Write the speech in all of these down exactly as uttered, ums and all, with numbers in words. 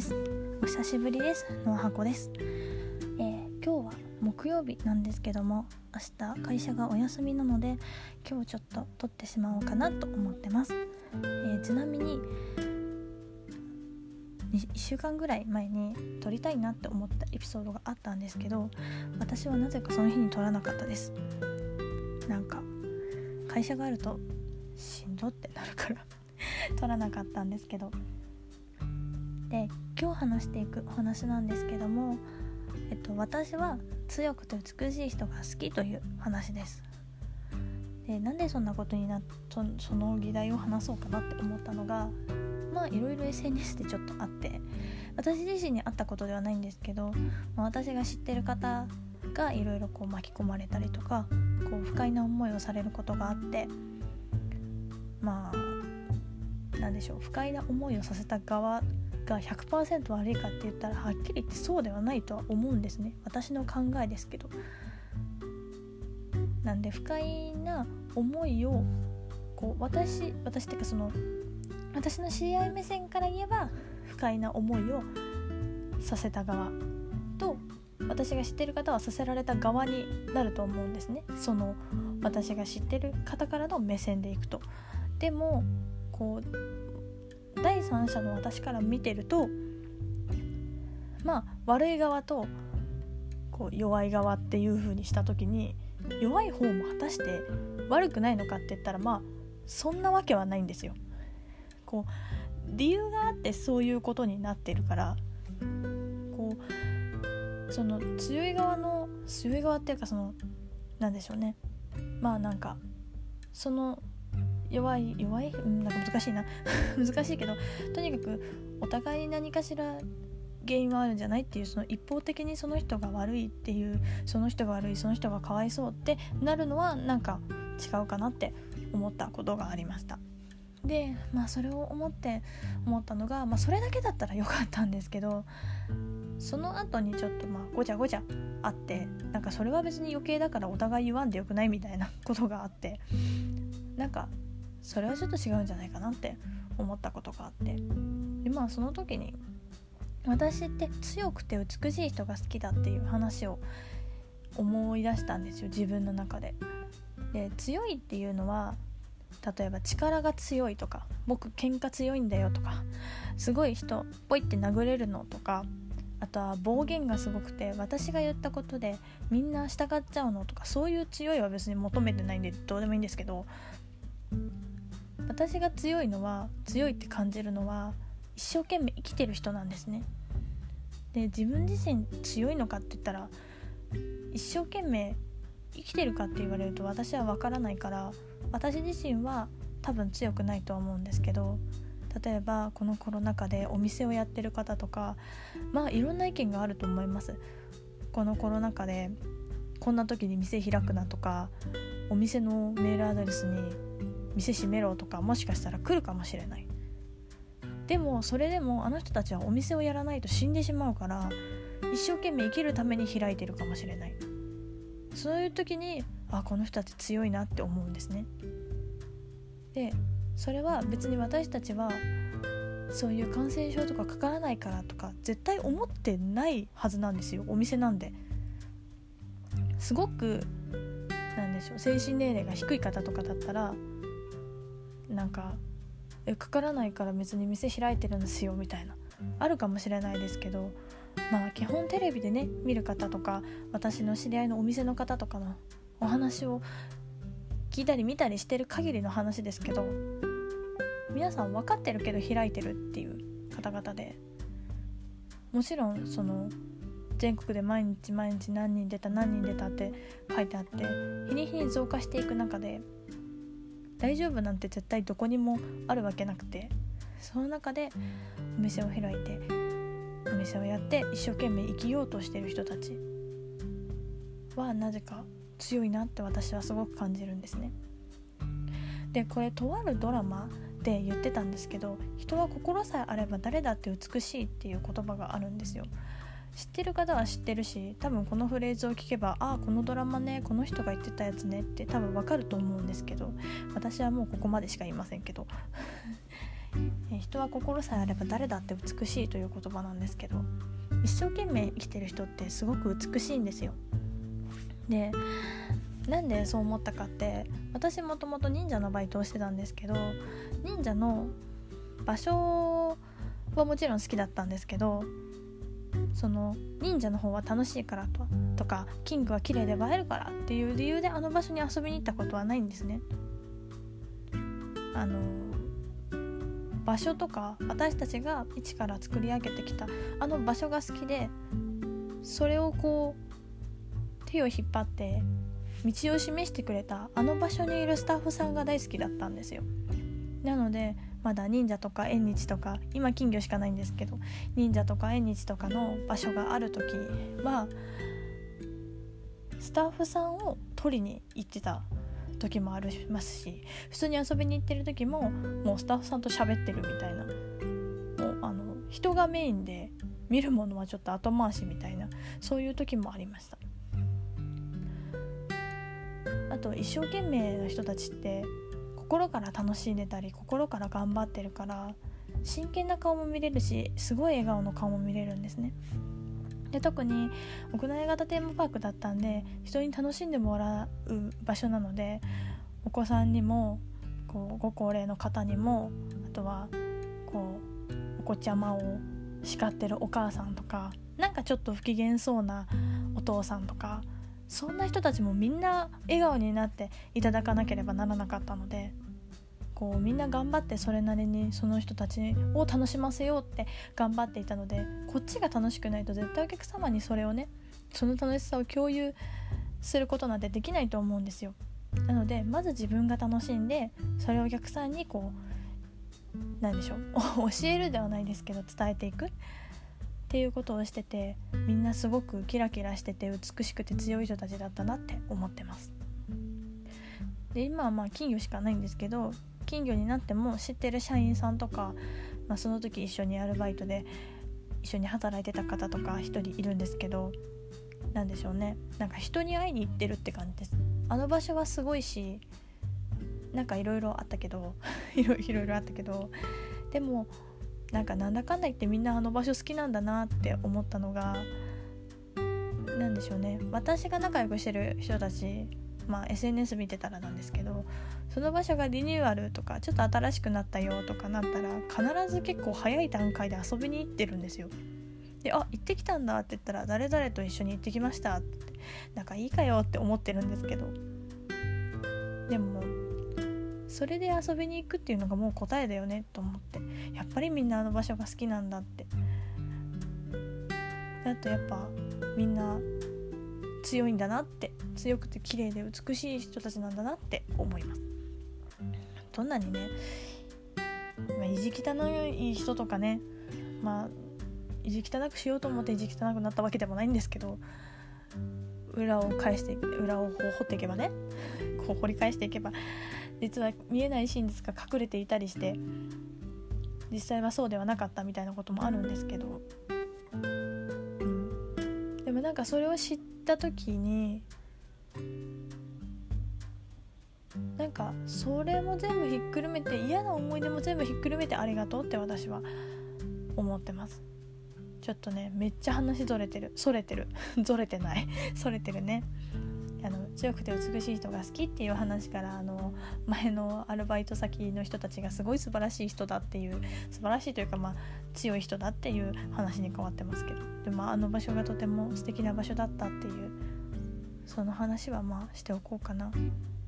です。お久しぶりです。のはこです、えー、今日は木曜日なんですけども、明日会社がお休みなので今日ちょっと撮ってしまおうかなと思ってます。えー、ちなみにいっしゅうかんぐらい前に撮りたいなって思ったエピソードがあったんですけど、私はなぜかその日に撮らなかったです。なんか会社があるとしんどってなるから撮らなかったんですけど、で今日話していくお話なんですけども、えっと、私は強くて美しい人が好きという話です。でなんでそんなことになっ そ, その議題を話そうかなって思ったのが、まあいろいろ エスエヌエス でちょっとあって、私自身にあったことではないんですけど、まあ、私が知ってる方がいろいろこう巻き込まれたりとか、こう不快な思いをされることがあって、まあなんでしょう、不快な思いをさせた側が ひゃくパーセント 悪いかって言ったらはっきり言ってそうではないとは思うんですね。私の考えですけど。なんで不快な思いをこう私私っていうかその私の知り合い目線から言えば不快な思いをさせた側と、私が知ってる方はさせられた側になると思うんですね。その私が知ってる方からの目線でいくと。でもこう第三者の私から見てると、まあ悪い側とこう弱い側っていう風にした時に、弱い方も果たして悪くないのかって言ったら、まあそんなわけはないんですよ。こう理由があってそういうことになってるから、こうその強い側の強い側っていうか、そのなんでしょうね、まあなんかその弱い弱い、うん、なんか難しいな難しいけど、とにかくお互いに何かしら原因はあるんじゃないっていう、その一方的にその人が悪いっていう、その人が悪い、その人がかわいそうってなるのはなんか違うかなって思ったことがありました。でまあそれを思って思ったのが、まあそれだけだったらよかったんですけど、その後にちょっとまあごちゃごちゃあって、なんかそれは別に余計だからお互い言わんでよくないみたいなことがあって、なんかそれはちょっと違うんじゃないかなって思ったことがあって、でまあその時に私って強くて美しい人が好きだっていう話を思い出したんですよ、自分の中で。で強いっていうのは、例えば力が強いとか、僕喧嘩強いんだよとか、すごい人ポイって殴れるのとか、あとは暴言がすごくて私が言ったことでみんな従っちゃうのとか、そういう強いは別に求めてないんでどうでもいいんですけど、私が強いのは、強いって感じるのは一生懸命生きてる人なんですね。で自分自身強いのかって言ったら、一生懸命生きてるかって言われると私は分からないから、私自身は多分強くないと思うんですけど、例えばこのコロナ禍でお店をやってる方とか、まあいろんな意見があると思います。このコロナ禍でこんな時に店開くなとか、お店のメールアドレスに店閉めろとか、もしかしたら来るかもしれない。でもそれでもあの人たちはお店をやらないと死んでしまうから、一生懸命生きるために開いてるかもしれない。そういう時に、あ、この人たち強いなって思うんですね。でそれは別に私たちはそういう感染症とかかからないからとか絶対思ってないはずなんですよ。お店なんで。すごくなんでしょう、精神年齢が低い方とかだったら、なんかえかからないから別に店開いてるんですよみたいな、あるかもしれないですけど、まあ基本テレビでね見る方とか、私の知り合いのお店の方とかのお話を聞いたり見たりしてる限りの話ですけど、皆さん分かってるけど開いてるっていう方々で、もちろんその全国で毎日毎日何人出た何人出たって書いてあって、日に日に増加していく中で大丈夫なんて絶対どこにもあるわけなくて、その中でお店を開いてお店をやって一生懸命生きようとしてる人たちはなぜか強いなって私はすごく感じるんですね。でこれとあるドラマで言ってたんですけど、人は心さえあれば誰だって美しいっていう言葉があるんですよ。知ってる方は知ってるし、多分このフレーズを聞けば、ああこのドラマね、この人が言ってたやつねって多分わかると思うんですけど、私はもうここまでしか言いませんけどえ人は心さえあれば誰だって美しいという言葉なんですけど、一生懸命生きてる人ってすごく美しいんですよ。で、なんでそう思ったかって、私もともと忍者のバイトをしてたんですけど、忍者の場所はもちろん好きだったんですけど、その忍者の方は楽しいからととかキングは綺麗で映えるからっていう理由であの場所に遊びに行ったことはないんですね。あの場所とか私たちが一から作り上げてきたあの場所が好きで、それをこう手を引っ張って道を示してくれたあの場所にいるスタッフさんが大好きだったんですよ。なのでまだ忍者とか縁日とか、今金魚しかないんですけど、忍者とか縁日とかの場所がある時はスタッフさんを取りに行ってた時もありますし、普通に遊びに行ってる時ももうスタッフさんと喋ってるみたいな、もうあの人がメインで見るものはちょっと後回しみたいな、そういう時もありました。あと一生懸命な人たちって心から楽しんでたり心から頑張ってるから、真剣な顔も見れるし、すごい笑顔の顔も見れるんですね。で、特に屋内型テーマパークだったんで、人に楽しんでもらう場所なので、お子さんにもこうご高齢の方にも、あとはこうお子ちゃまを叱ってるお母さんとか、なんかちょっと不機嫌そうなお父さんとか、そんな人たちもみんな笑顔になっていただかなければならなかったので、こうみんな頑張ってそれなりにその人たちを楽しませようって頑張っていたので、こっちが楽しくないと絶対お客様にそれをね、その楽しさを共有することなんてできないと思うんですよ。なのでまず自分が楽しんで、それをお客さんにこうなんでしょう教えるではないですけど伝えていくっていうことをしてて、みんなすごくキラキラしてて美しくて強い人たちだったなって思ってます。で、今はまあ金魚しかないんですけど、金魚になっても知ってる社員さんとか、まあ、その時一緒にアルバイトで一緒に働いてた方とか一人いるんですけど、なんでしょうね、なんか人に会いに行ってるって感じです。あの場所はすごいし、なんかいろいろあったけどいろいろあったけどでもなんかなんだかんだ言ってみんなあの場所好きなんだなって思ったのが、なんでしょうね、私が仲良くしてる人たち、まあ エスエヌエス 見てたらなんですけど、その場所がリニューアルとかちょっと新しくなったよとかなったら、必ず結構早い段階で遊びに行ってるんですよ。で、あ、行ってきたんだって言ったら、誰々と一緒に行ってきましたって、なんかいいかよって思ってるんですけど、でもそれで遊びに行くっていうのがもう答えだよねと思って、やっぱりみんなあの場所が好きなんだって、だとやっぱみんな強いんだなって、強くて綺麗で美しい人たちなんだなって思います。どんなにね、まあ、意地汚い人とかね、まあ意地汚くしようと思って意地汚くなったわけでもないんですけど、裏を返して裏を掘っていけばね、こう掘り返していけば実は見えない真実が隠れていたりして、実際はそうではなかったみたいなこともあるんですけど、うん、でもなんかそれを知った時に、なんかそれも全部ひっくるめて、嫌な思い出も全部ひっくるめてありがとうって私は思ってます。ちょっとね、めっちゃ話ずれてるそれてるずれてないそれてるね。あの強くて美しい人が好きっていう話から、あの前のアルバイト先の人たちがすごい素晴らしい人だっていう、素晴らしいというか、まあ強い人だっていう話に変わってますけど、でもあの場所がとても素敵な場所だったっていう、その話はまあしておこうかな。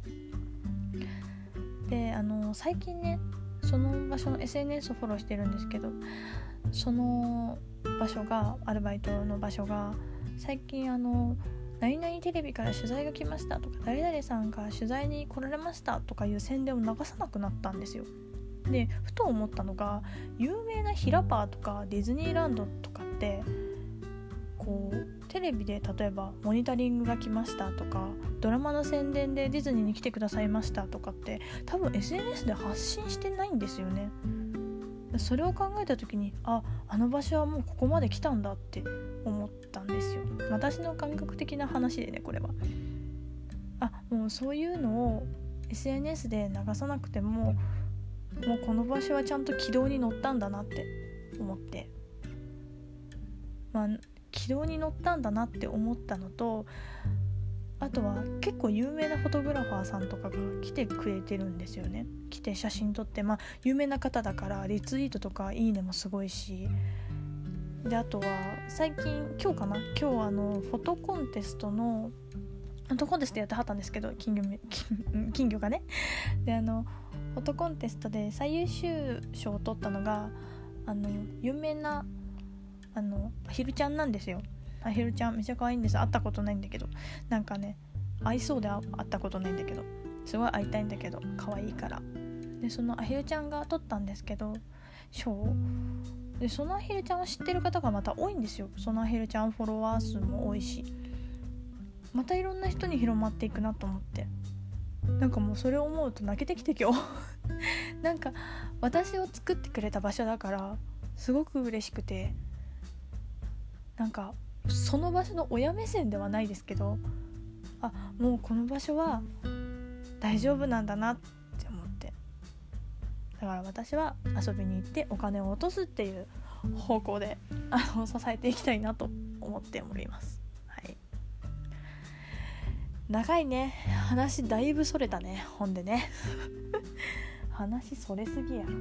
で、あの最近ね、その場所の エスエヌエス をフォローしてるんですけど、その場所がアルバイトの場所が最近あの何々テレビから取材が来ましたとか、誰々さんが取材に来られましたとかいう宣伝を流さなくなったんですよ。で、ふと思ったのが、有名なヒラパーとかディズニーランドとかってこうテレビで例えばモニタリングが来ましたとか、ドラマの宣伝でディズニーに来てくださいましたとかって多分 エスエヌエス で発信してないんですよね。それを考えた時に、あ、あの場所はもうここまで来たんだって思ったんですよ。私の感覚的な話でね、これはあ、もうそういうのを エスエヌエス で流さなくてももうこの場所はちゃんと軌道に乗ったんだなって思って、まあ軌道に乗ったんだなって思ったのと、あとは結構有名なフォトグラファーさんとかが来てくれてるんですよね。来て写真撮って、まあ有名な方だからリツイートとかいいねもすごいし、であとは最近今日かな今日あのフォトコンテストのフォトコンテストやってはったんですけど、金魚金金魚がねであのフォトコンテストで最優秀賞を取ったのがあの有名なあのアヒルちゃんなんですよ。アヒルちゃんめっちゃ可愛いんです。会ったことないんだけど、なんかね会いそうで会ったことないんだけど、すごい会いたいんだけど可愛いから。でそのアヒルちゃんが撮ったんですけど賞で、そのアヒルちゃんを知ってる方がまた多いんですよ。そのアヒルちゃんフォロワー数も多いし、またいろんな人に広まっていくなと思って、なんかもうそれを思うと泣けてきて今日なんか私を作ってくれた場所だからすごく嬉しくて、なんかその場所の親目線ではないですけど、あもうこの場所は大丈夫なんだなって思って、だから私は遊びに行ってお金を落とすっていう方向であの支えていきたいなと思っております。はい、長いね、話だいぶそれたね。ほんでね話それすぎや。いや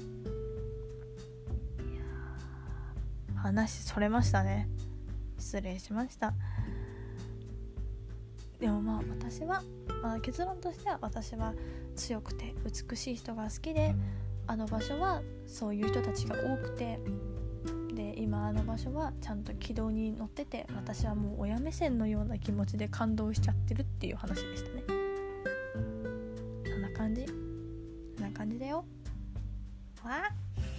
話それましたね。失礼しました。でもまあ私は、まあ、結論としては私は強くて美しい人が好きで、あの場所はそういう人たちが多くて、で今あの場所はちゃんと軌道に乗ってて、私はもう親目線のような気持ちで感動しちゃってるっていう話でしたね。そんな感じそんな感じだよ。わあ